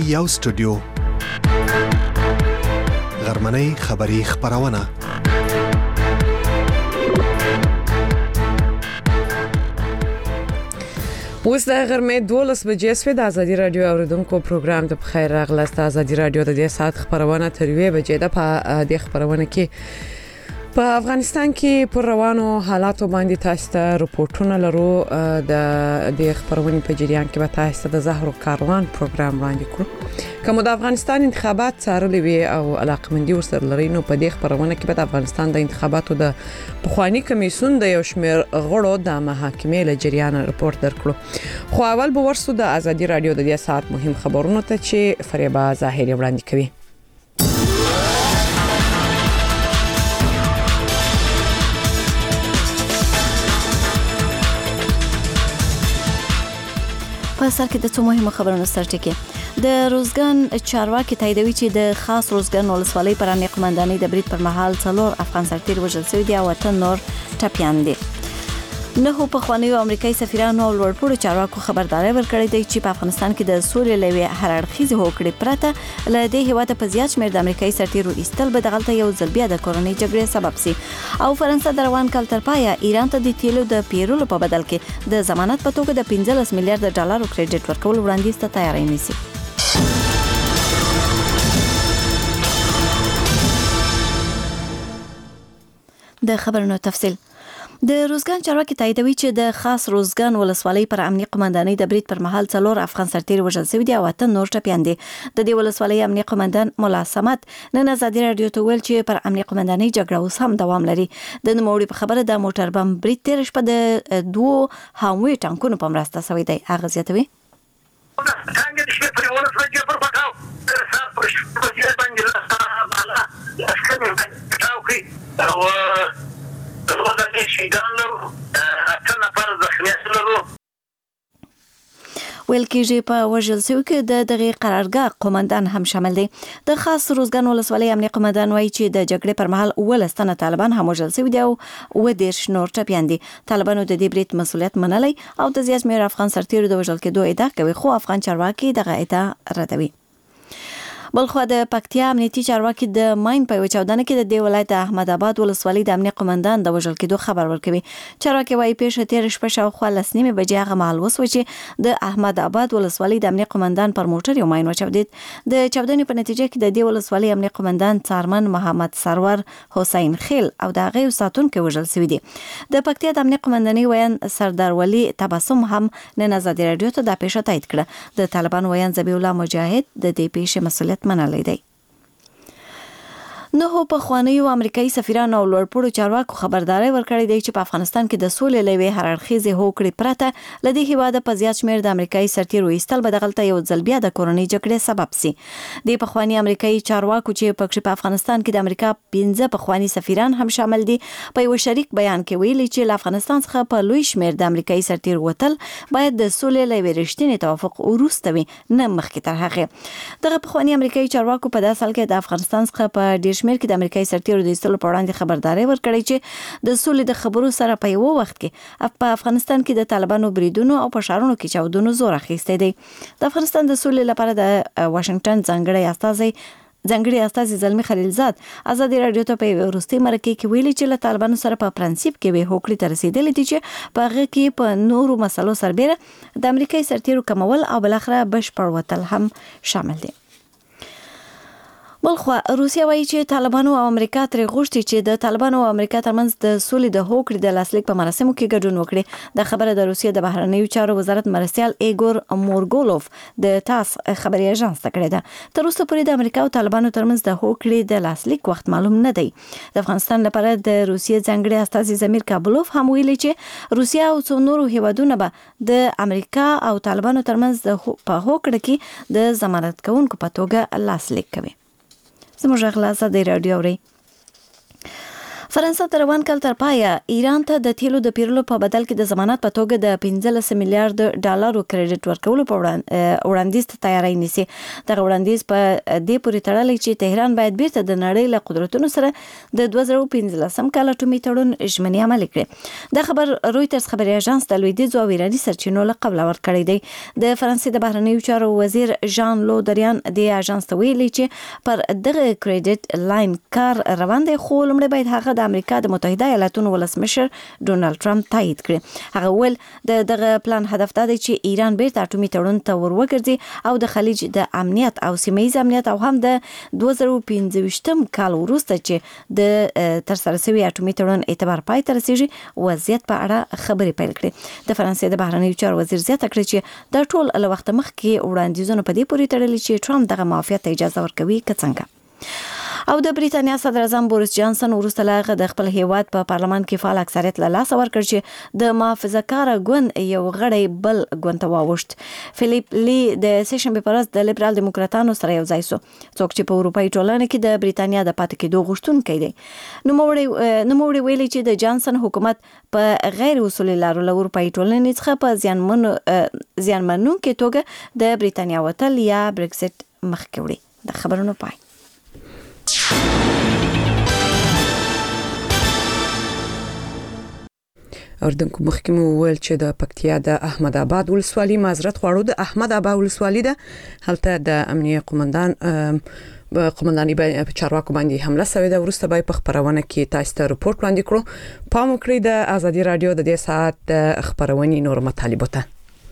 یو سټوډیو غرمنۍ خبری خبرونه اوس د غرمې 12 بجې سوي د ازادي رادیو اوریدونکو پروګرام د بخیر راغلاست. ازادي رادیو د دې ساعت خبرونه تر 2 بجې د د خبرونه کې په افغانستان کې پر روانو حالاتو باندې تاسو ته رپورټونه لرو. د خبرونې په جریان کې به تاسو ته د زهرو کاروان پروګرام وړاندې کړو. کوم د افغانستان انتخابات څارلې وي او علاقمندي ورسره لري، نو په دې خبرونه کې به د افغانستان د انتخاباتو د پخوانی کمیسیون د یو شمېر غړو د محاکمې له جریان رپورت درکړو. خو اول به ورسو د ازادي رادیو د دې ساعت مهم خبرونه ته چې فریبا ظاهري وړاندې کوي. په سر کې د څو مهمه خبرونو سرټکی د روزګان چارواکي تاییدوي چې د خاص روزګان ولسوالۍ پر امنیت قومندانۍ د برید پر مهال 4 افغان سرتیر وژل شوي دي او 8 نور ټپیان دي. نه په خوانیو امریکایي سفیرانو او لوړپوړو چارواکو خبرداري ورکړې ده چې په افغانستان کې د سولې لوي هرړخیزه هوکړې پرته ل دې هیواده په زیات شمېر د امریکایي سرتیرو ایستل به دغلته یو ځل بیا د کورونی جګړې سبب سي او فرانسه د روان کال تر پایه ایران ته د تیلو د پیرولو په بدل کې د ضمانت په توګه د 15 میلیارډ ډالرو کریډټ ورکول وړاندیز ته تیاری نیسي. د خبرونو تفصیل د روزګان چارواکي تاییدوي چې د خاص روزګان ولسوالۍ پر امنیت قومندانۍ د برید پر مهال 4 افغان سرتیر وژل شوي دي او 8 نور ټپیان دي. د دې ولسوالۍ امنیت قومندان مولا صمد نن ازادي رادیو ته ویل چې پر امنیت قومندانۍ جګړه اوس هم دوام لري. د نوموړي په خبره د موټر بم برید تیر شپه د 2 هاموي ټانکونو په مرسته شوی دی. هغه زیاتوي ویل کېږي په وژل شوي کې د دغه قرارګاه قومندان هم شامل دی. د خاص روزګان ولسوالۍ امنیت قومندان وایي چې د جګړې پر مهال 12 طالبان هم وژل شوي دي او 10 نور ټپیان دي. طالبانو د دې برید مسؤلیت منلی او د زیات شمېر افغان سرتیرو د وژل کېدو ادعا کوي، خو افغان چارواکي دغه ادعا ردوي. بلخو د پکتیا امنیتي چارواکي د ماین په یو چاودنه کې د دې ولایت احمد آباد ولسوالۍ د امنیت قومندان د وژل کېدو خبر ورکوي. چارواکي وايي پیښه تیر شپه شاوخوا 9:30 بجې هغه مهال وسوه چې د احمد آباد ولسوالۍ د امنیت قومندان پر موټر یو ماین وچاودید. د چاودنې په نتیجه کې د دې ولسوالۍ امنیت قومندان څارمن محمد سرور حسین خیل او د هغې ساتونکي وژل شوي دي. د پکتیا د امنیت قومندانۍ ویان سردار ولی تبسم هم نن ازادي رادیو ته دا پیښه تایید کړه. د طالبان ویان ذبیح الله مجاهد د دې پیښې مسؤلیت منلی دی. نه په خوانیو امریکایي سفیرانو او لوړپوړو چارواکو خبرداري ورکړې دی چې په افغانستان کې د سولې لوي هرړخیزه هوکړې پرته لدی هیواده په زیات شمېر د امریکایي سرتیرو ایستل به دغلته یو ځل بیا د کورونی جګړې سبب سي. د پخوانی امریکایي چارواکو چې په افغانستان کې د امریکا 15 پخوانی سفیران هم شامل دي په یو شریک بیان کې ویلي چې له افغانستان څخه په لوی شمېر د امریکایي سرتیر وتل باید د سولې لوي رښتینی توافق وروسته وي نه مخکې تر هغه. دغه پخوانی امریکایي چارواکو په داسې حال کې د افغانستان څخه په ډیر شمېر کې د امریکایي سرتیرو د ایستلو په وړاندې خبرداري ورکړې چې د سولې د خبرو سره په یو وخت کې په افغانستان کې د طالبانو بریدونو او په ښارونو کې چاودنو زور اخیستی دی. د افغانستان د سولې لپاره د واشنگټن ځانګړي استازي زلمي خلیلزاد ازادي رادیو ته په وروستي مرکه کې ویلي چې له طالبانو سره په پرنسيپ کې به هوکړې ته رسیدلې دي چې په هغه کې په نورو مسلو سربېره د امریکایي سرتیرو کمول او بلخره بشپړ وتل هم شامل دي. بلخو روسیا وایي چې طالبانو او امریکا ترې غوښتي چې د طالبانو او امریکا ترمنځ د سولې د هوکړې د لاسلیک په مراسمو کې ګډون وکړي. د خبره د روسیا د بهرنیو چارو وزارت مرستیال ایګور مورګولوف د تاس خبري اژانس ته کړې ده. تر اوسه پورې د امریکا او طالبانو ترمنځ د هوکړې د لاسلیک وخت معلوم نه دی. د افغانستان لپاره د روسیا ځانګړي استازي زمیر کابلوف هم ویلي چې روسیا او څو نورو هیوادونو به د امریکا او طالبانو ترمنځ په هوکړه کې د ضمانت کوونکو په توګه لاسلیک کوي. زموږ غلا ازادي رادیو اوري. فرانسه تر روان کال تر پایه ایران ته د تیلو د پیرلو په بدل کې د ضمانت په توګه د 15 میلیارډ ډالرو کریډټ ورکولو په وړاندیز ته تیاری نیسي. دغه وړاندیز په دې پورې تړلی چې تهران باید بیرته د نړۍ له قدرتونو سره د 2015 کال اټومي تړون ژمنې عملي کړي. دا خبر رويټرز خبري اژانس د لویدیځ او ایراني سرچینو له قبل ورکړی دی. د فرانسې د بهرنیو چارو وزیر ژان لو دریان د اژانس ته ویلي چې پر دغه کریډټ لاین کار روان دی، خو لومړی باید هغه د امریکا د متحده ایالاتونو ولسمشر ډونالد ټرمپ تایید کړي. هغه ول دغه پلان هدف دا دی چې ایران بیرته اټومي تړون ته وروګرځي او د خلیج د امنیت او سیمه‌ییز امنیت او هم د 2015 کال وروسته چې د ترسره شوی اټومي تړون اعتبار پای ته رسیږي وضعیت په اړه خبرې پیل کړې. د فرانسې د بهرنیو چارو وزیر زیاته کړې چې دا ټول له وخت مخکې وړاندیزونه په دې پورې تړلي چې ټرمپ دغه معافیت ته اجازه ورکوي که څنګه. او د بریتانیا صدر اعظم بوریس جانسن وروسته له د خپل هیواد په پارلمان کې فعال اکثریت له لاسه ورکړ چې د محافظه‌کار ګوند یو غړی بل ګوند ته واوښت. فلیپ لی د سیشن په پرست د لیبرال دیموکراتانو سره یو ځای شو، څوک چې په اروپאי ټولنه کې د بریتانیا د پاتې کېدو غوښتونکی دی. نوموړي ویلي چې د جانسن حکومت په غیر اصولي لارو له اروپאי ټولنې څخه په زیانمنونکې توګه د بریتانیا وتل یا برکسټ مخکې وړي. د خبرونو پای. اردنکو مخکې مو ویل چې د پکتیا د احمد آباد ولسوالۍ معذرت غواړو د احمد آباد ولسوالۍ ده، هلته د امنیه قومنداني په چارواکو باندې حمله شوې ده. وروسته به په خبرونه کې تاسو ته رپورټ وړاندې کړو. پام وکړئ د ازادي رادیو د دې ساعت د خبرونې نور مطالبه ته.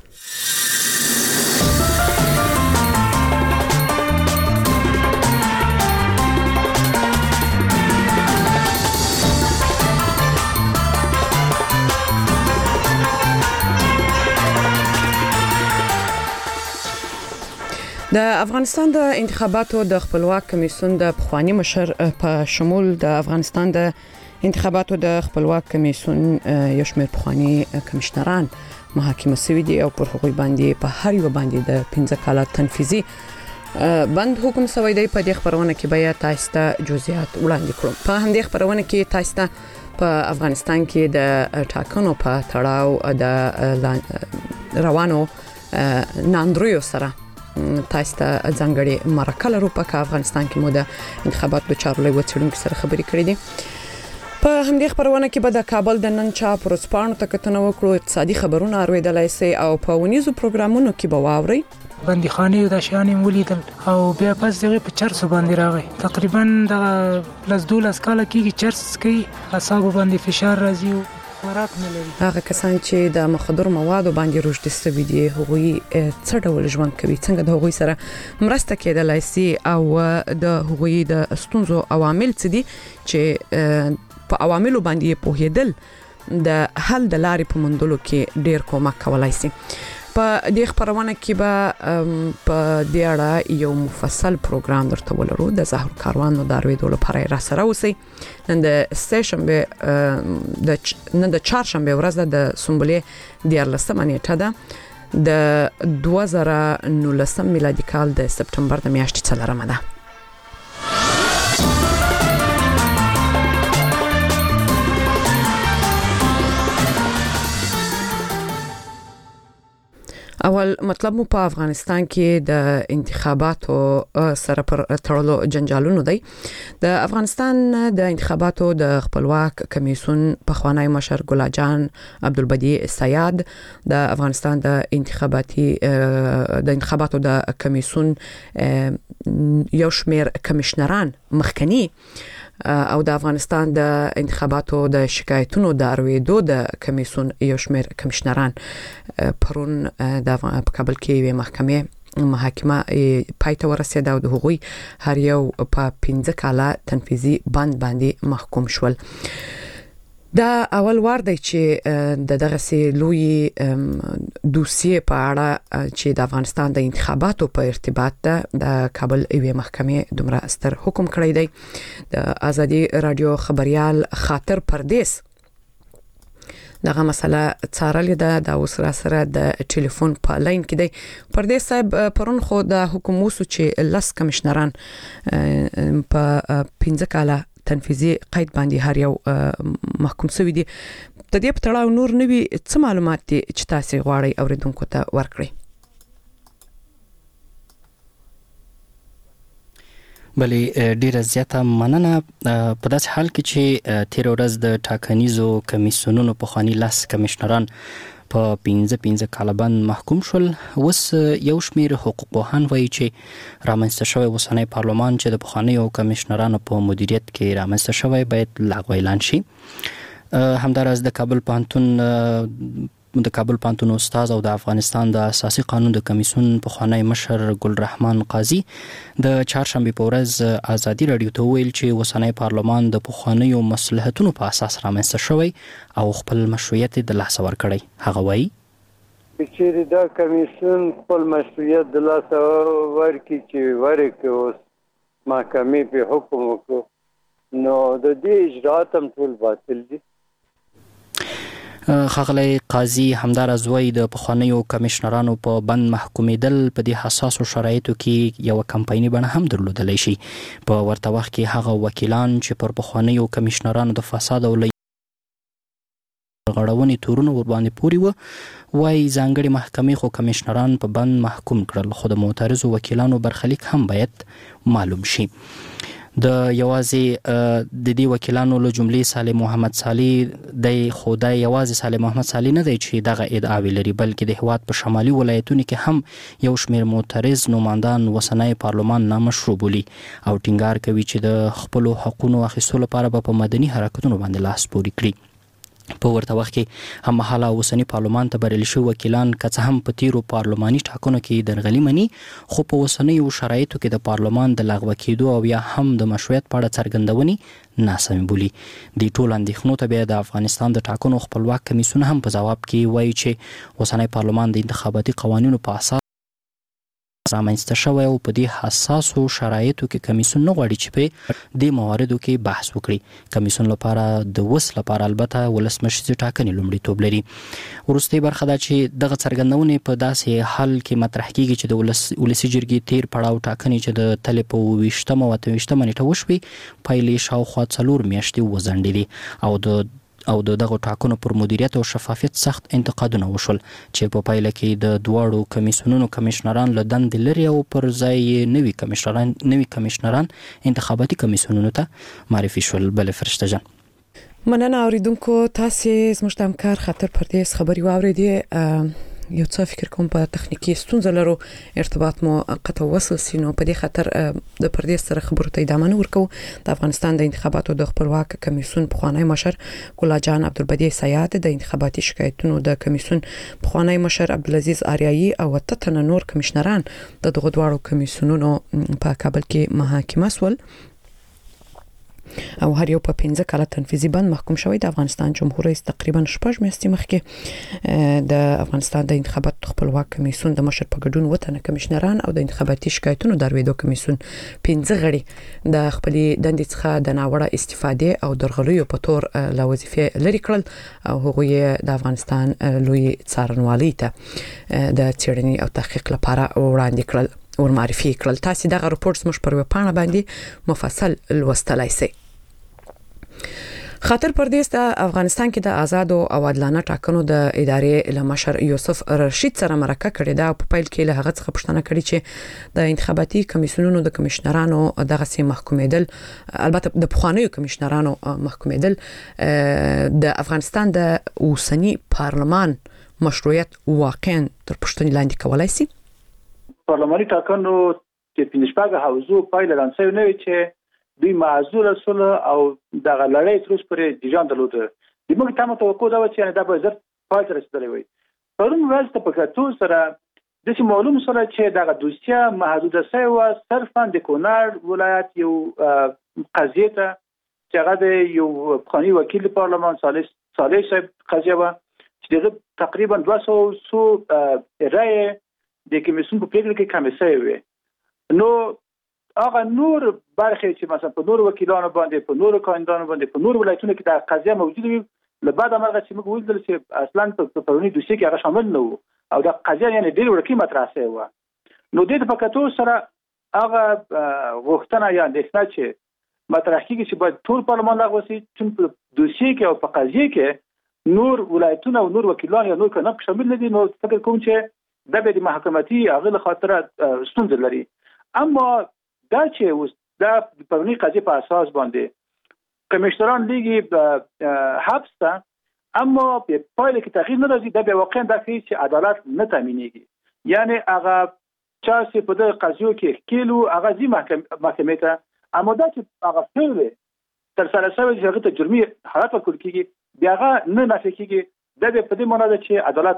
د افغانستان د انتخاباتو د خپلواک کمیسیون د پخوانی مشر په شمول د افغانستان د انتخاباتو د خپلواک کمیسیون یو شمېر پخوانی کمشنران محاکمه شوي دي او پر هغوی باندې په هر یو باندې د 15 کاله تنفیذي بند حکم شوی دی. په دې خبرونه کې بیا تاسو ته جزئیات وړاندې کړم. په همدې خبرونه کې تاسو ته په افغانستان کې د ټاکنو په تړاو د روانو ناندریو سره تاسو ته ځانګړي مرکه لرو. په افغانستان کې مو د انتخاباتو د چارو لوی وڅېړونکو سره خبرې کړې دي. په همدې خبرونه کې به د کابل د نن چاپ ورځپاڼو ته کتنه وکړو، اقتصادي خبرونه اوریدلای شئ او په ونیزو پروګرامونو کې به واورئ. بندیخانه او د شانې ولیدل او بیا پس دغه په چرس باندې راغی. تقریبا د پلس 12 کال کېږي چرس کوي، اعصاب باندې فشار راځي او خوراک نه لري. هغه کسان چې د مخدر موادو باندې روږدي شوي دي هغوی څه ډول ژوند کوي، څنګه د هغوی سره مرسته کېدلای شي او د هغوی د ستونزو عوامل څه دي چې په عواملو باندې پوهېدل د حل د لارې په موندلو کې ډیر کومک کولای شي. په دې خبرونه کې به په دې اړه یو مفصل پروګرام درته ولرو. د زهر کاروان نو دارویدو لپاره را سره اوسئ. نن د سشنبه نن د چهارشنبه ورځ د سنبله 14 نیټه ده د 2019 میلادي کال د سپتمبر د میاشتې 4 ده. اول مطلب مو په افغانستان کې د انتخاباتو سره پر تړلو جنجالونو دی. د افغانستان د انتخاباتو د خپلواک کمیسیون پخوانی مشر ګل جان عبدالبدی سیاد د افغانستان د انتخاباتو د کمیسیون یو شمېر کمشنران مخکنی او د افغانستان د انتخاباتو د شکایتونو د ارویدو د کمیسیون یو شمېر کمشنران پرون د کابل کې یوه محکمه پای ته ورسېده او د هغوی هر یو په 15 کاله تنفیذي بند باندې محکوم شول. دا اول وار دی چې دغه سي لوی دوسیه په اړه چې د افغانستان د انتخاباتو په ارتباط د کابل یوه محکمه دومره ستر حکم کړی دی. د ازادي رادیو خبريال خاطر پردیس دغه مسله څارلې ده. د اوس را سره د ټلیفون په لاین کې دی. پردیس صاحب پرون خو د حکومت چې لس کمشنران په 15 کاله تنفيذي قید باندې هر یو محکوم شوی دي. د دې په تړاو نور نوي څه معلومات دي چې تاسو غواړئ اوریدونکو ته ورکړئ؟ بلې ډیره زیاته مننه. په داسې حال کې چې تیر ورځ د ټاکنیزو کمیسیونونو په خواني 10 کمشنران په 15 کاله باندې محکوم شول. اوس یو شمیر حقوق پوهان وایي چې رامنځته شوی اوسنی پارلمان چې د پخوانیو کمشنرانو په مدیریت کې رامنځته شوی باید لغوه اعلان شي. همداراز د کابل پوهنتون استاد او د افغانستان د اساسي قانون د کمیسیون پخوانی مشر ګل رحمان قاضي د چهارشنبه په ورځ ازادي رادیو ته ویل چې اوسنی پارلمان د پخوانیو مصلحتونو په اساس رامنځته شوی او خپل مشروعیت د لاسه ورکړی. هغه وایي چې دا کمیسیون خپل مشروعیت د لاسه ورکړي چې ورکړي اوس محکمې په حکم وکړو نو د دې اجرات هم ټول باطل دي. ښاغلی قاضي همداراز وایي د پخوانیو کمشنرانو په بند محکومېدل په دې حساسو شرایطو کې یو کمپایني بڼه هم درلودلی شي. په ورته وخت کې هغه وکیلان چې پر پخوانیو کمشنرانو د فساد او غړونې تورونه ورباندې پوري وو وایي ځانګړي محکمې خو کمشنران په بند محکوم کړل، خو د معترضو وکیلانو برخلیک هم باید معلوم شي. د یوازې د دې وکیلانو له جملې صالح محمد صالح د خدای یوازې صالح محمد صالح نه دی چې دغه ادعاوې لري، بلکې د هیواد په شمالي ولایتونو کې هم یو شمیر معترض نوماندان اوسنی پارلمان نامشروع بولي او ټینګار کوي چې د خپلو حقونو اخیستلو لپاره به په مدني حرکتونو باندې لاس پورې کړي. په ورته وخت کې هم مهاله اوسنی پارلمان ته بریالي شوي وکیلان که څه هم په تیرو پارلماني ټاکنو کې درغلي مني، خو په اوسنیو شرایطو کې د پارلمان د لغوه کېدو او یا هم د مشروعیت په اړه څرګندونې ناسمې بولي. د ټول اندېښنو ته بیا د افغانستان د ټاکنو خپلواک کمیسیون هم په ځواب کې وایي چې اوسنی پارلمان د انتخاباتي قوانینو په اساس رامنځته شوی او په دې حساسو شرایطو کې کمیسیون نه غواړي چې په دې مواردو کې بحث وکړي. کمیسیون لپاره د وس لپاره البته ولسمشري ټاکنې لومړیتوب لري. وروستۍ برخه دا چې دغه څرګندونې په داسې حال کې مطرح کیږي چې د ولسي جرګې تیر پړاو ټاکنې چې د تلې په 28 او 28 نیټه وشوي پایلې شاوخوا 4 میاشتې وځنډېدې او دغه ټاکنو پر مدیریت او شفافیت سخت انتقادونه وشول چې په پایله کې د دواړو کمیسیونونو کمشنران له دندې لري او پر ځای نوي کمشنران انتخاباتي کمیسیونونو ته معرفي شول. بل فرشته جان مننه اوریدونکو، تاسو زموږ د همکار خاطر پردیس خبري واوریدي. یو څه فکر کوم په تخنیکی ستونزه لرو، ارتباط مو قطع وصل سينو په دې خاطر د پردیس سره خبرو ته ادامه نه ورکو. د افغانستان د انتخاباتو د خپلواک کمیسیون پخوانی مشر ګلا جان عبدالبدیع سیاد، د انتخاباتي شکایتونو د کمیسیون پخوانی مشر عبدالعزیز آریایی او تتنه نور کمشنران د دغه دواړو کمیسیونونو په کابل کې محاکمه سول او هر یو په 15 کاله تنفيذي بند محکوم شوی. د افغانستان جمهور رئیس تقریبا 6 میاشتې مخکې د افغانستان د انتخاباتو خپلواک کمیسیون د مشر په ګډون وطن کمشنران او د انتخاباتي شکایتونو درویدو کمیسیون 15 غړي د خپل دندې څخه د ناوړه استفادې او درغلیو په تور له وظیفې لري کړل او هغوی د افغانستان لوی څارنوالۍ ته د څېړنې او تحقیق لپاره وړاندې کړل او معرفي کړل. تاسو دغه راپور زموږ پر ویب پاڼه باندې مفصل لوستلای شئ. خاطر پردیس د افغانستان کې د آزاد او عادلانه ټاکنو د ادارې لمشر یوسف رشید سره مرکه کړې ده او په پیل کې له هغه څخه پوښتنه کړې چې د انتخاباتي کمیسیونونو د کمشنرانو دغه سي محکومېدل، البته د پخوانیو کمشنرانو محکومېدل د افغانستان د اوسنی پارلمان مشروعیت واقعا تر پوښتنې لاندې کولای شي. پارلماني ټاکنو چې 15 حوزو پایله لانسوي نه وي چې دوی معذور رسول او د غلړې تروس پرې دیجان درلوده. د موږ تاسو توقع دا و چې دا به زر پای ته رسیدلی وي. پرون ورځ ته په کتو سره د معلوم سره چې دا دوسیه محدوده شوی و صرفا د کونړ ولایت یو قضیه ته چې هغه د یو پخوانی وکیل پارلمان صالح صاحب قضیه و چې تقریبا 200 رای د کمیسیون په پریکړه کې کم شوی وي. نو هغه نور برخه چې مثلا په نور وکیلانو باندې، په نور کاندیدانو باندې، په نور ولایتونو کې دا قضیه موجوده وي، له بعد امر چې موږ ولیدل چې اصلا په پرونی دوسیه کې هغه شامل نه وو او دا قضیه یعنی ډېر ورکی مطرح شوی و. نو د فکتو سره هغه غوښتنه یا اندېښنه چې مطرح کیږي چې باید ټول پارلمان لغوه شي، چې په دوسیه کې او په قضیه کې نور ولایتونه او نور وکیلان یا نور کنه شامل نه دي. نو فکر کوم چې د به محکمتي هغه خاطر ستونزه لري. اما دا چې اوس دا په نړۍ قضیه په اساس باندې کمشنران لیګي حبس ته، اما په پایله کې تغییر نه راځي، دا به واقعا دا کوي چې عدالت نه تامینېږي. یعنی هغه چا چې په دغه قضیو کې کېلو هغه ځي محکمې ته، اما دا چې هغه فعل تر سره شوی چې هغه ته جرمي حالت ورکول کېږي بیا هغه نه نافي کېږي. دا به په دې معنا ده چې عدالت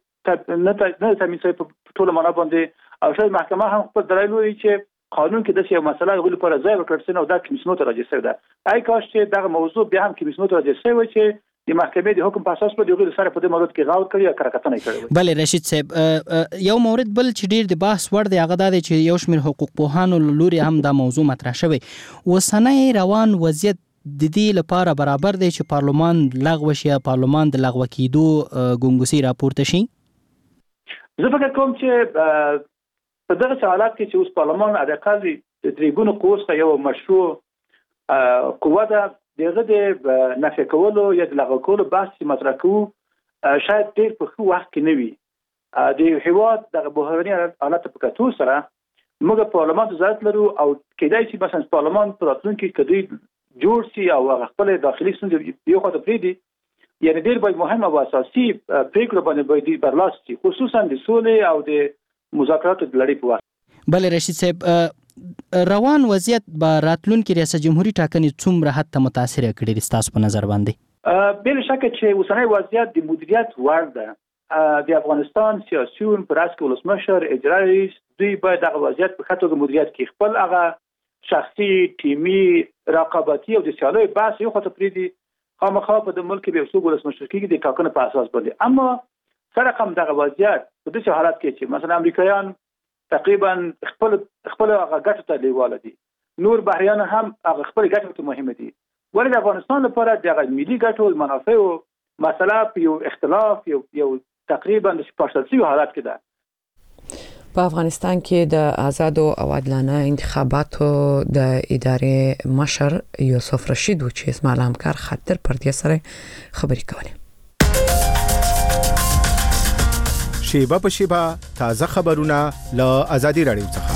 نه تامین شوی په ټوله معنا باندې، او شاید محکمه هم خپل دلایل وایي چې قانون کې داسې یو مسله غوښتل لپاره ځای ورکړل شي، نو دا کمیسیون ته راځي شوی ده. آی کاش چې دغه موضوع بیا هم کمیسیون ته راځي شوی چې د محکمې د حکم په اساس په دغه سره په دې موضوع کې غور کړی او کارکتنه کړی. بله رشید صاحب، یو مورد بل چې ډیر د بحث وړ دی هغه دا دی چې یو شمېر حقوق پوهانو لوري هم دا موضوع مطرح شوی. اوسنی روان وضعیت د دې لپاره برابر دی چې پارلمان لغوه شي، پارلمان د لغوه کېدو ګونګوسي راپورته شي؟ زه فکر کوم چې په دغه حالات کې چې اوس پارلمان د اقل د تریبون قوس ته یو مشروع قوه ده، دغه د نفي کولو یا د لغوه کولو بحث مطرح کوو شاید ډېر په ښه وخت کې نه وي. د هیواد دغه بحراني حالت په کتو سره موږ پارلمان ته ضرورت لرو، او کېدای شي مثلا پارلمان په راتلونکي کې کدی جوړ شي او خپل داخلي ستونزې یو خواته پرېږدي، یعنی ډېر باید مهم او اساسي پرېکړه باندې باید برلاسه شي، خصوصا د سولې او د مذاکراتو د لړۍ په وخت. بله رشید صاحب، روان وضعیت به راتلونکي ریاست جمهوریت ټاکنې څومره حد ته متاثره کړي ستاسو په نظر باندې؟ بل شک چې اوسنی وضعیت د مدیریت وړ ده. د افغانستان سیاسيون پر اساس ولسمشر اجرایي رئیس دوی باید دغه وضعیت په ښه توګه مدیریت کړي، خپل هغه شخصي ټیمي رقابتي او د سیالۍ بحث یو خواته پرېږدي، خامخا په د ملک به څوک ولسمشر کېږي د ټاکنې په اساس باندې. اما سره کوم دغه وضعیت په داسې حالت کې چې مثلا امریکایان تقریبا خپل هغه ګټو ته لیواله دي، نور بهریان هم هغه خپل ګټو ته مهمه دي، ولې د افغانستان لپاره د ملي ګټو منافعو مسله په یو اختلاف یو تقریبا د پارسلسي حالت کې ده. په افغانستان کې د آزاد او عادلانه انتخاباتو د ادارې مشر یوسف رشید و چې اسماعیل همکار خاطر پردیه سره خبرې کولې. شیبه په شیبه تازه خبرونه له آزادي رادیو څخه.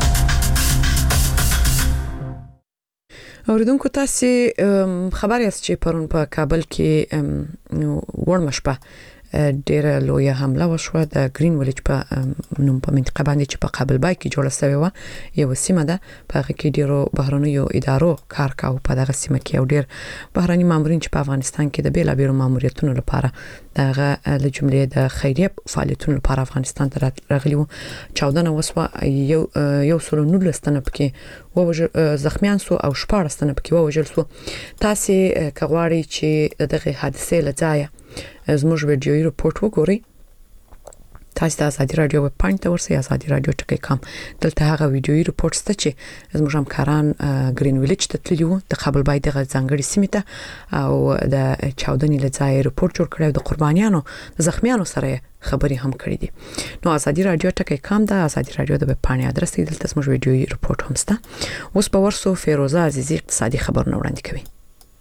اوریدونکو تاسو خبر یاست چې پرون په کابل کې ورمشپه ډیره لویه حمله وشوه د گرین ویلیج په نوم په منطقه باندې چې په کابل بای کې جوړه شوی و. یو سیمه ده په هغه کې ډیرو بهرنیو ادارو کار کاوه په دغه سیمه کې، او ډیر بهرني مامورین چې په افغانستان کې د بیلابیلو ماموریتونو لپاره دغه له جملې د خیریه فعالیتونو لپاره افغانستان ته راغلي وو. 14 وسوه یو سلو 19 تنه پکې ووژل، زخمیان سو او 14 تنه پکې ووژل سو. تاسو کغواړي چې دغه حادثه لځای زموږ ویډیويي رپورت وګورئ. تاسو د آزادي رادیو ویب پاڼې ته ورسئ، آزادي رادیو ټکی کام. دلته هغه ویډیويي رپورت شته چې زموږ همکاران گرین ویلیج ته تللي وو، د کابل بای دغه ځانګړي سیمې ته، او د چاودنې لځای رپورت جوړ کړی، د قربانیانو د زخمیانو سره خبرې هم کړې دي. نو آزادي رادیو ټکی کام ده، آزادي رادیو د ویب پاڼې ادرس دی، دلته زموږ ویډیويي رپورت هم شته. اوس په ورسو فیروزه عزیزی اقتصادي خبرونه وړاندې کوي.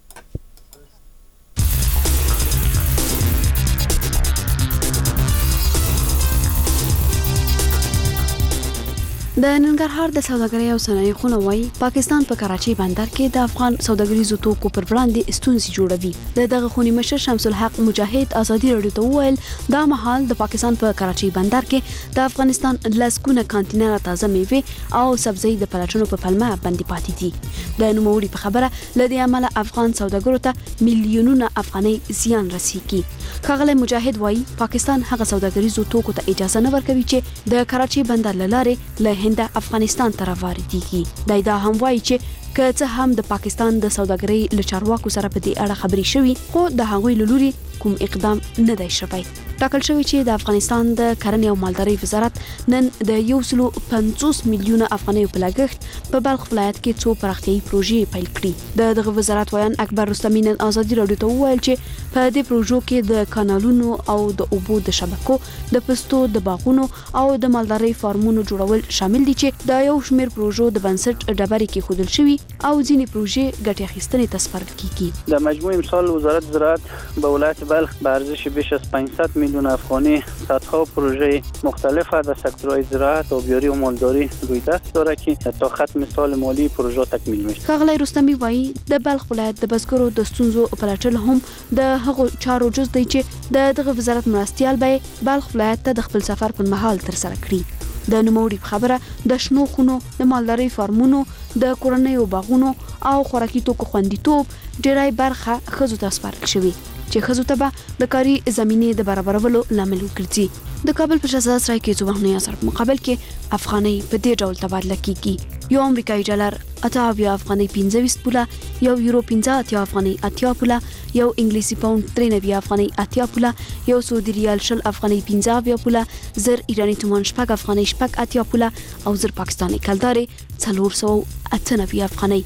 د ننګرهار د سوداګرۍ او صنایع خونه وايي پاکستان په کراچۍ بندر کې د افغان سوداګریزو توکو پر وړاندې ستونزې جوړوي. دغه خونی مشر شمس الحق مجاهد آزادي رادیو ته وویل دا مهال د پاکستان په کراچۍ بندر کې د افغانستان لسګونه کانټینر تازه میوه او سبزی د پلټنو په پلمه باندې پاتې دي. د نوموړي په خبره لدې عمله افغان سوداګرو ته میلیونونه افغانۍ زیان رسیږي. ښاغلی مجاهد وايي پاکستان هغه سوداګریزو توکو ته اجازه نه ورکوي چې د کراچۍ بندر لاره له د افغانستان ته راواردېږي. دا هم وایي چې که څه هم د پاکستان د سوداګرۍ له چارواکو سره په دې اړه خبرې شوي، خو د هغوی له لوري کوم اقدام نه دی شوی. ټاکل شوی چې د افغانستان د کرنې او مالدارۍ وزارت نن د 150 میلیونه افغانۍ په لګښت په بلخ ولایت کې څو پراختیايي پروژې پیل کړي. دغه وزارت وایي اکبر رستمی نن آزادي رادیو ته وویل چې په دې پروژو کې د کانالونو او د اوبو د شبکو، د پستو د باغونو او د مالدارۍ فارمونو جوړول شامل دي چې د یو شمېر پروژو د بنسټ ډبرې کې خودل شوی او ځینې پروژې ګټې اخیستنې ته سپارل کیږي. در مجموع امسال وزارت زراعت به ولایت بلخ به ارزش بیش از 500 میلیون افغانی صدها پروژه مختلف در سکتورهای زراعت، آبیاری و مالداری روی دست داره که تا ختم سال مالی پروژه تکمیل میشه. ښاغلی رستمي وایي د بلخ ولایت د بزګرو د ستونزو پلټل هم د هغو چارو جز دی چې د دغه وزارت مرستیال به بلخ ولایت ته د خپل سفر پر مهال تر سره کړي. د نوموړي خبره د شنو خونو، د مالدارۍ فارمونو، د کورنیو باغونو او خوراکي توکو خوندیتوب ډېری برخه ښځو ته سپارل شوې چې ښځو ته به د کاري زمینې د برابرولو لامل وګرځي. د کابل په شهزاده سرای کې څو وخت سره په مقابل کې افغانۍ په دې ډول تبادله کیږي. یو امریکایي ډالر 88 افغانۍ 25 پوله، یو یورو 85 افغانۍ 80 پوله، یو انګلیسي پاوند 93 افغانۍ 80 پوله، یو سعودي ریال 10 افغانۍ 15 پوله، زر ایرانی تومان 6 افغانۍ 80 پوله او زر پاکستاني کلداري 498 افغانۍ.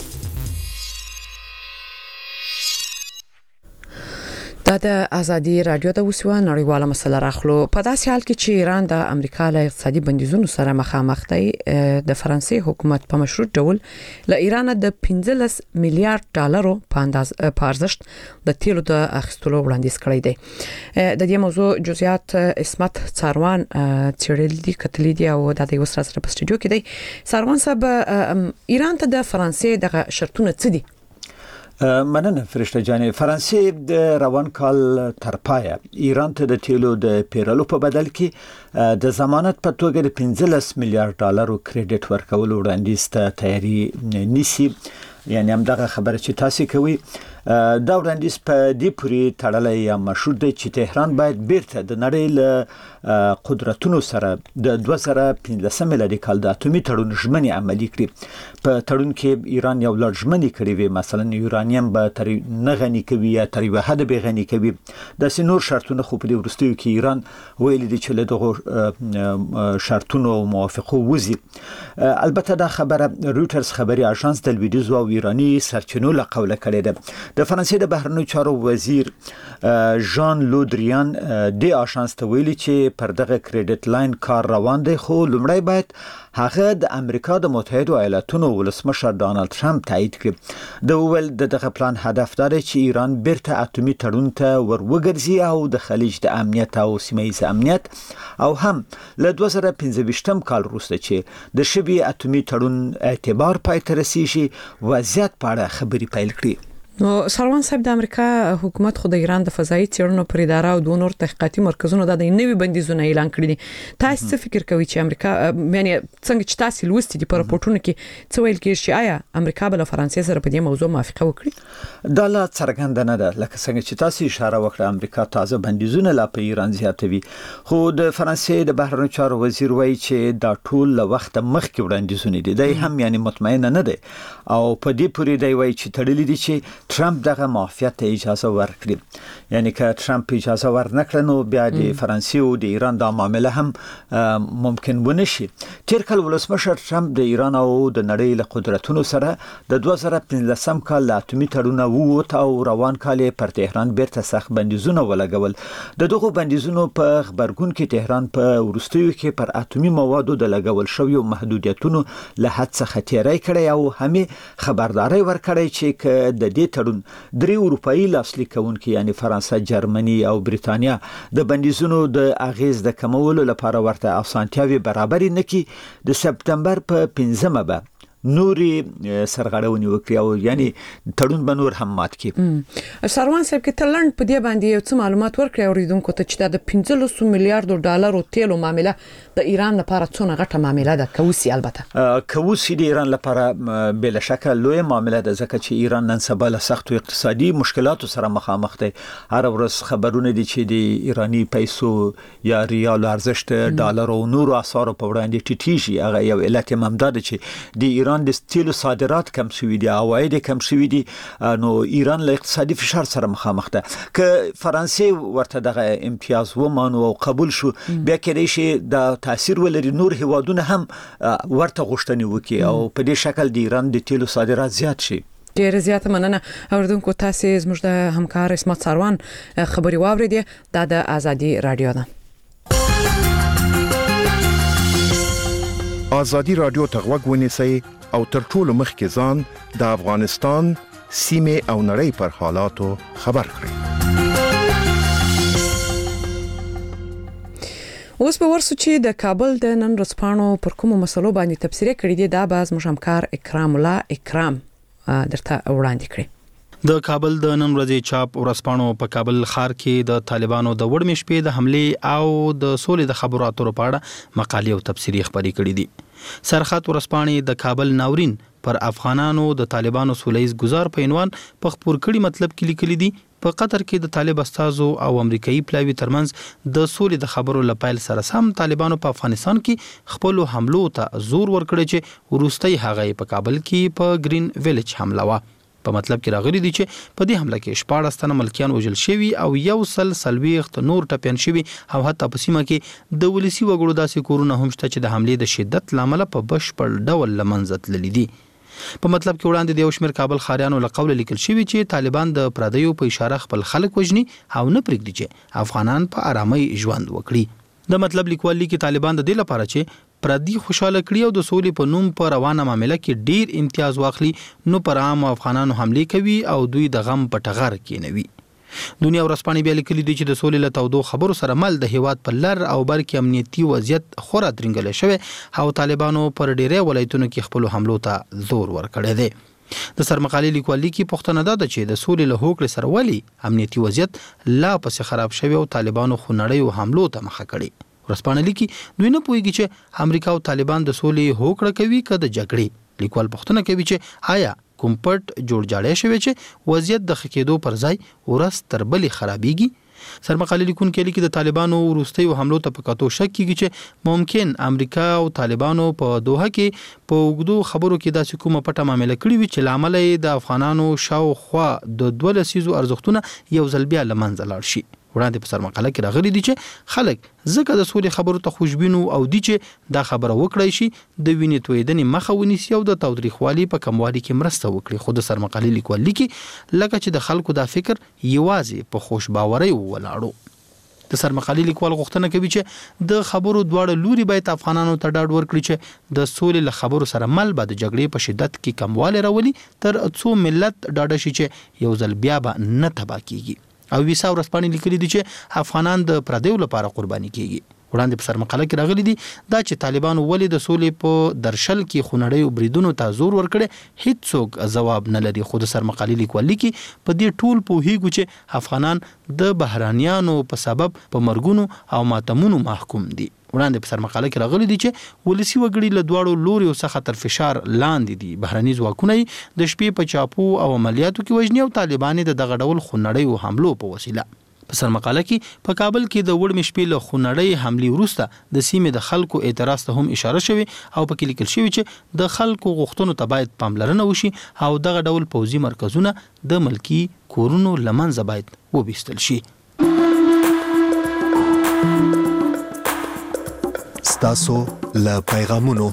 دا د ازادي رادیو د وسوه نړیواله مسله راخلو په داسې حال کې چې ایران د امریکا له اقتصادي بندیزونو سره مخامخ دی. د فرانسې حکومت په مشروط ډول له ایران د 15 میلیارډ ډالرو په ارزښت د تیلو د اخیستلو وړاندیز کړی دی. د دې موضوع جزئیات اسمت څاروان چیرل دي کتلی دی او د دې وسره سره په سټوډیو کې دی. څاروان صاحب، ایران ته د فرانسې دغه شرطونه څه دي؟ مننه فرشته جانې. فرانسې د روان کال تر پایه ایران ته د تیلو د پیرلو په بدل کې د ضمانت په توګه د 15 میلیارډ ډالرو کریډټ ورکول وړاندیز ته تیاری نیسي. یعنی هم دغه خبره چې تاسو کوي دا وړاندیز په دې پورې تړلی یا مشروط دی چې تهران باید بیرته د نړۍ له قدرتونو سره د 2015 میلادي کال د اټومي تړون ژمنې عملي کړي. په تړون کې ایران یو لړ ژمنې کړې وي، مثلا یورانیم به تر نه غني کوي یا تر یو حد به غني کوي. د نور شرطونه خو په دې وروستیو کې ایران ویلي دي چې له دغه شرطونو موافقه وزي. البته دا خبره رویټرز خبري اژانس د لویدیځ او ایرانی سرچینو له قوله کړې ده. د فرانسې د بهرنیو چارو وزیر ژان لودریان د اژانس ته ویلي چې پر دغه کریډټ لاین کار روان دی، خو لومړی باید هغه د امریکا د متحده ایالاتونو ولسمشر ډانلډ ټرمپ تایید کړي. د ویل دغه پلان هدف دی چې ایران بیرته اټومي تړون ته وروګرځي او د خلیج د امنیت او سیمه ییز امنیت او هم له 2015 کال وروسته چې د شبي اټومي تړون اعتبار پای ته رسیږي وضعیت په اړه خبري پیل کړي. نو سروان صاحب، د امریکا حکومت خو د ایران د فضایي څېړنو پر اداره او دوه نور تحقیقاتي مرکزونو د نوي بندیزونه اعلان کړی دي. تاسو څه فکر کوئ چې امریکا یعنی څنګه چې تاسو لوستي دي په راپورټونو کې څه ویل کېږي چې آیا امریکا بل فرانسې سره په دې موضوع موافقه وکړي؟ دا لا څرګنده نه ده. لکه څنګه چې تاسو اشاره وکړه امریکا تازه بندیزونه لا په ایران زیاتوي، خو د فرانسې د بهرنیو چارو وزیر وایي چې دا ټول له وخت مخکې وړاندیزونه دي. دی هم یعنی مطمئن نه دی او په دې پورې دی وایي چې تړلې دي چې ټرمپ دغه معافیت ته اجازه ورکړي. یعنی که ټرمپ اجازه ورنکړي نو بیا د فرانسې او د ایران د معامله هم ممکن ونشي. تیر کال ولسمشر ټرمپ د ایران او د نړۍ له قدرتونو سره د 2015 کال له اټومي تړون ووت او روان کال پر تهران بیرته سخت بندیزونه ولګول. د دغو بندیزونو په خبرګون کې تهران په وروستیو کې پر اټومي موادو د لګول شویو محدودیتونو له حد څخه تیری کړی او همې خبرداري ورکړی چې د دې تړون درې اروپایي لاسلیک کوونکي یعنی فرانسه، جرمني او بریتانیا د بندیزونو د اغیز د کمولو لپاره ورته اسانتیاوي برابر نه کی. د سپتمبر په 15مه به نوري سرغړونې وکړي او یعنی تړون به نور هم مات کړي. سروان صاحب، کې تلند په دې باندې یو څه معلومات ورکړي اوریدونکو ته چې د 15 میلیارډ ډالرو تیلو معامله د ایران لپاره څونه غټه معامله ده؟ کوسی البته کوسی د ایران لپاره بل شک لوی معامله ده، ځکه چې ایران نن سبا له سختو اقتصادي مشکلاتو سره مخامخ دی. هر ورځ خبرونه دي چې د ایرانی پیسو یا ریال ارزښت ډالر او نورو اسعارو په وړاندې ټیټیږي. هغه یو علت هم ده چې د ایران د تیلو صادرات کم شوي دي، عواید کم شوي دي، نو ایران له اقتصادي فشار سره مخامخ ده. که فرانسې ورته دغه امتیاز ومانو او قبول شو بیا کېدای شي د تاثیر ولري نور هیوادونه هم ورته غوښتنې وکړي او په دې شکل د ایران د تیلو صادرات زیات شي. ډیره زیاته مننه اوریدونکو. تاسو زموږ د همکار اسمت څاروان خبري واوریدې. دا د ازادي رادیو ده. ازادي رادیو ته غوږ ونیسئ او تر ټولو مخکې ځان د افغانستان سیمه او نړۍ پر حالاتو خبر کړئ. اوس په ورسو چې د کابل د نن ورځپاڼو پر کومو مسلو باندې تبصره کړې دي دا باز موږ همکار اکرام الله اکرام درته وړاندې کړی. د کابل د نن ورځې چاپ ورځپاڼو په کابل ښار کې د طالبانو د وړمې شپې د حمله او د سولې د خبرو اترو په اړه مقالې او تبصرې خبرې کړې دي. سرخط ورځپاڼې د کابل ناورین پر افغانانو د طالبانو سولهییز گزار په عنوان په خبر کړي مطلب کې لیکلي دي په قطر کې د طالب استازو او امریکایي پلاوی ترمنځ د سولې د خبرو لپاره سره سم طالبانو په افغانستان کې خپل حملو ته زور ورکړي چې ورستۍ هغه په کابل کې په گرین ویلیج حمله وا. په مطلب کې راغلي دي چې په دې حمله کې 14 تنه ملکیان وژل شوي او 140 نور ټپيان شوي او حتی په سیمه کې د ولسی وګړو داسې کورونه هم شته چې د حملې د شدت لامل په بشپړ ډول لمنځه تللي دي. په مطلب کې وړاندې د یو شمېر کابل خاریانو له قوله لیکل شوی چې طالبان د پردیو په اشاره خپل خلک وژني او نه پرېږدي چې افغانان په آرامۍ ژوند وکړي. د مطلب لیکوال لیکي طالبان د دې لپاره چې پردي خوشاله کړي او د سولې په نوم په روانه معاملې کې ډیر امتیاز واخلي نو پر عام افغانانو حمله کوي او دوی د غم په ټغر کې نوي. دنیا ورځپاڼې بیا لیکلي دي چې د سولې له تودو خبرو سره مل د هیواد په لر او بر کې امنیتي وضعیت خورا درنګل شوی او طالبانو پر ډیری ولایتونو کې خپل حملو ته زور ورکړی دی. د سرمقالې لیکوال لیکي پښتنه ده چې د سولې له هوکړې سره ولی امنیتي وضعیت لا پسې خراب شوی او طالبانو خونړیو حملو ته مخه کړي. ورځپاڼه لیکي دوی نه پوهیږي چې امریکا او طالبان د سولې هوکړه کوي که د جګړې. لیکوال پښتنه کوي چې آیا کوم پټ جوړ جاړی شوی چې وضعیت د ښه کېدو پر ځای ورځ تر بلې خرابېږي. سرمقالې لیکونکي لیکي د طالبانو وروستیو حملو ته په کتو شک کېږي چې ممکن امریکا او طالبانو په دوحه کې په اوږدو خبرو کې داسې کومه پټه معامله کړې وي چې لامل یې د افغانانو شاوخوا د 2 لسیزو ارزښتونه یو ځل بیا له منځه لاړ شي. وړاندې په سرمقاله کې راغلي دي چې خلک ځکه د سولې خبرو ته خوشبینو او دي چې دا خبره وکړای شي د وینې تویدنې مخه ونیسي او د تاوتریخوالي په کموالي کې مرسته وکړي. خو د سرمقالې لیکوال لیکي لکه چې د خلکو دا فکر یوازې په خوش باورۍ ولاړو. د سرمقالې لیکوال غوښتنه کوي چې د خبرو دواړه لوري باید افغانانو ته ډاډ ورکړي چې د سولې له خبرو سره مل به د جګړې په شدت کې کموالی راولي تر څو ملت ډاډه شي چې یو ځل بیا به نه تباه کیږي. او ویسا ورځپاڼې لیکلي دي چې افغانان د پردیو لپاره قرباني کیږي. وړاندې په سرمقاله کې راغلي دي دا چې طالبانو ولې د سولې په درشل کې خونړیو بریدونو ته زور ورکړي هیڅوک ځواب نه لري. خو د سرمقالې لیکوال لیکي په دې ټول پوهیږو چې افغانان د بهرانیانو په سبب په مرګونو او ماتمونو محکوم دي. وړاندې په سرمقاله کې راغلي دي چې ولسی وګړي له دواړو لوريو څخه تر فشار لاندې دي. بهرني ځواکونه د شپې په چاپو او عملیاتو کې وژني او طالبان د دغه ډول خونړیو حملو په وسیله. په سرمقاله کې په کابل کې د وړمې شپې له خونړۍ حملې وروسته د سیمې د خلکو اعتراض ته هم اشاره شوی او پکې لیکل شوی چې د خلکو غوښتنو ته باید پاملرنه وشي او دغه ډول پوځي مرکزونه د ملکی کورونو لمنځه باید وبیستل شي. ستاسو له پیغامونو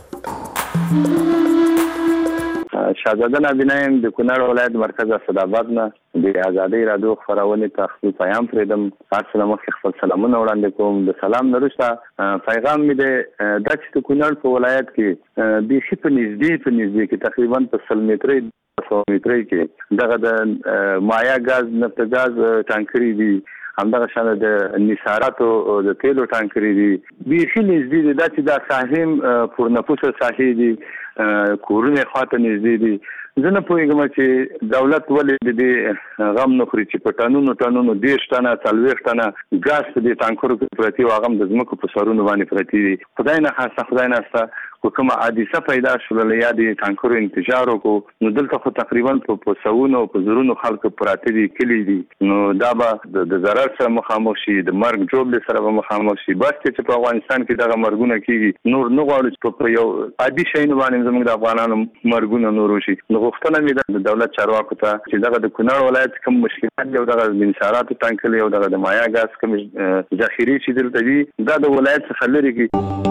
شاهزاده نبینایم د کونړ ولایت مرکز اسداباد نه د ازادۍ رادیو خبرونه ته خپل پیغام پرېدم. السلام علیکم، خپل سلامونه وړاندې کوم. د سلام وروسته پیغام مې د د کونړ په ولایت کې د شي په نږدې کې تقریبا په 100 مترۍ کې دغه د مایا غاز نفت غاز ټانکري دي، همدغه شان د نثاراتو د تیلو ټانکري دي. بیخي نږدې دي چې دا ساحل پر نفوسه ساحل دي، کورونه خاطر نږدې دي. زه نه پوهیږم چې دولت ولې د غم نه خوري چې په ټانونو 10 ټنه 40 ټنه ګاز په دې ټانکرو کې پرتی او هغه د ځمکو په سرونو باندې پرتی دي. خدای نه خاصه کومه حادثه پیدا شول یا د ټانکرو انتشار وکړو نو دلته خو تقریبا په سوونو په زرونو خلک پراته دي کلی دي. نو دا به د ضرر سره مخامخ شي، د مرګ جوړ سره به مخامخ شي. بس چې په افغانستان کې دغه مرګونه کیږي نور نه غواړي چې په یو عادي شي نه باندې زموږ د افغانانو مرګونه نور شي. نو غوښتنه مې د دولت چارواکو ته چې دغه د کونړ ولایت کوم مشکلات یو دغه د انشاراتو ټانکل یو دغه د مایا غاز کوم ذخیره چې دلته دي دا د ولایت څخه لري کی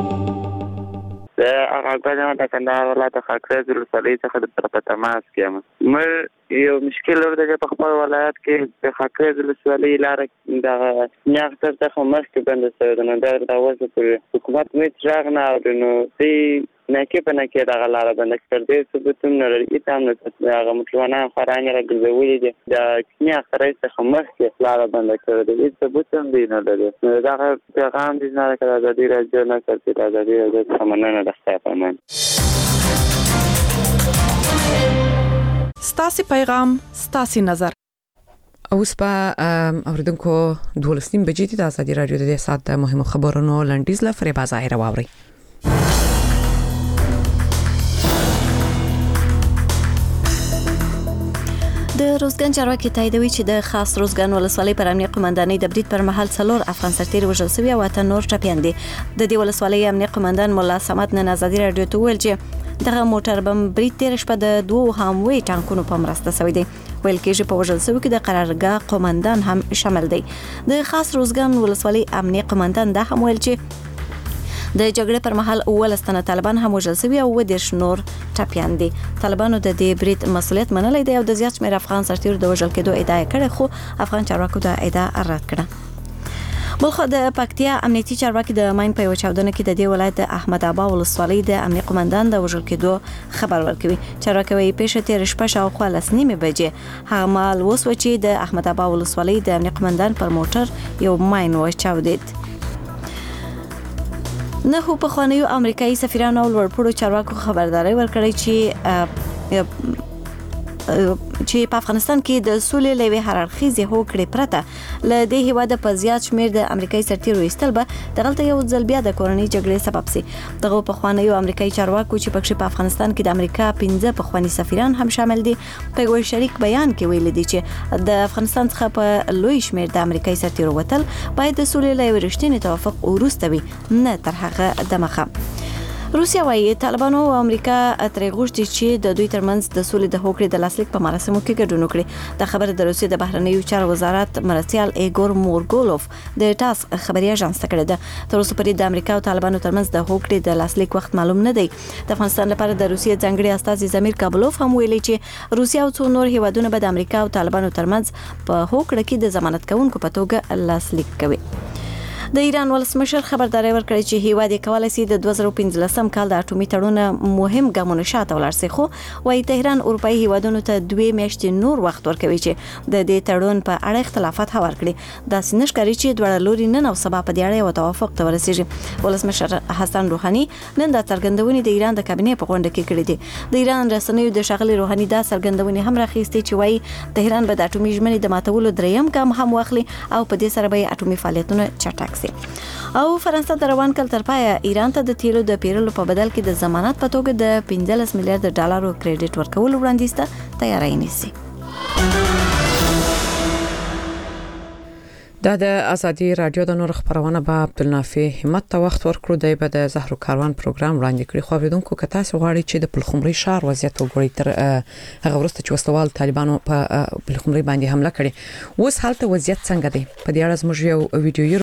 اغاګانو د کندهار ولایت خاکریز ولسوالۍ څخه د په تماس کې مې یو مشکل ورته په خپل ولایت کې د خاکریز ولسوالۍ لار د نیاغتر څخه مخکې بند شوی دی. نو دا د اوسه پر حکومت مې ځاغ نه او نو نه کې په نه کې دا غلاره بند کړې ثبوتونه لري ته هم هغه متلونه فرانګ راګرځولې دي دا کینه خرای څخه مخ کې لاره بند کړې دي ثبوت هم دی نه لري دا پیغام دې نه کړه د دې راځي نه کړی دا د دې سمنه د خپلمان ستاسو پیغام ستاسو نظر اوس په اوریدونکو 12 بجې د ازادي رادیو د سات د مهمو خبرونو لنډیز لفرې بازار واوري د روزګان چارواکي تاییدوي چې د خاص روزګان ولسوالۍ پر امنیه قومندانۍ د برید پر مهال 4 افغان سرتیر وژل شوی او 8 نور ټپیان دي د دې ولسوالۍ امنیه قومندان مولا صمد نن ازادي رادیو ته ویل چې دغه موټر بم برید تیر شپه د 2 هاموي ټانکونو په مرسته شوی دی ویل کېږي په وژل شوی کې د قرارګاه قومندان هم شامل دی د خاص روزګان ولسوالۍ امنیه قومندان دا هم ویل چې د جګړې پر مهال ولستانه طالبان هم وژل شوی او د شنور ټپیان دي طالبانو د دې برید مسؤلیت منلای دی او د زیات شمېر افغان سرتیرو د وژل کېدو ادعا کړې خو افغان چارواکو دا ادعا رد کړه بلخو د پکتیا امنیتي چارواکي د ماین په چاودنه کې د دې ولایت د احمد آبا ولسوالۍ د امنیه قومندان د وژل کېدو خبر ورکوي چارواکي وايي پیښه تیر شپه شاوخوا 9:30 بجې هغه مال وسو چې د احمد آبا ولسوالۍ د امنیه قومندان پر موټر یو ماین وچاودید نه خو په خوانیو امریکایي سفیرانو او لوړپوړو چارواکو خبرداري ورکړی چې په افغانستان کې د سولې لوي هررخیزه هوکړې پرته ل دې هیواده په زیات شمیر د امریکایي سرتیرو ایستل به دغلته یو ځل بیا د کورنۍ جګړې سبب سي دغه په خوانیو امریکایي چارواکو چې پکې په افغانستان کې د امریکا 15 په خواني سفیران هم شامل دي په یو شریک بیان کې ویل دي چې د افغانستان څخه په لوی شمیر د امریکایي سرتیرو وتل باید د سولې لوي رښتینی توافق وروسته وي نه تر هغه دمخه روسیا وايي طالبانو او امریکا ترې غوښتي چې د دوی ترمنځ د سولې د هوکړې د لاسلیک په مراسمو کې ګډون وکړي دا خبره د روسیې د بهرنیو چارو وزارت مرستيال ایګور مورګولوف د ټاس خبري اژانس ته کړی ده تر اوسه پورې د امریکا او طالبانو ترمنځ د هوکړې د لاسلیک وخت معلوم نه دی د افغانستان لپاره د روسیې ځانګړي استازي زمیر کابلوف هم ویلي چې روسیا او څو نور هیوادونه به د امریکا او طالبانو ترمنځ په هوکړه کې د ضمانت کوونکو په توګه لاسلیک کوي د ایران ولسمشر خبرداري ورکړي چې هیواد کولای شي د 2015 کال د اټومي تړون مهم ګامونه شاته ولاړ شي خو وايي تهران اروپאי هیوادونو ته 2 میاشتې نور وخت ورکوي چې د دې تړون په اړه اختلافات هوار کړي دا سنش کوي چې دوه لوري نن او سبا په دې اړه یو توافق ته ورسیږي ولسمشر حسن روحاني نن د څرګندونې د ایران د کابینې په غونډه کې کړې دي د ایران رسنیو د شاغلي روحاني دا څرګندونې هم راخېستې چې وايي تهران به د اټومي ژمنې د ماتولو دریم ګام هم واخلي او په دې سره به اټومي فعالیتونه چټک او فرانسه د روان کال تر پایه ایران ته د تیلو د پیرلو په بدل کې د ضمانت په توګه د 15 میلیارډ ډالرو کریډټ ورکول وړاندیز ته تیاری نیسي دا د ازادي رادیو د نور خبرونه به عبدالنافع همت ته وخت ورکړو دی به د زهرو کاروان پروګرام وړاندې کړی خو اوریدونکو که تاسو غواړئ چې د پلخمري ښار وضعیت وګورئ تر هغه وروسته چې وسلوال طالبانو په پلخمري باندې حمله کړې اوس حالت وضعیت څنګه دی په دې اړه زموږ یو ویډیو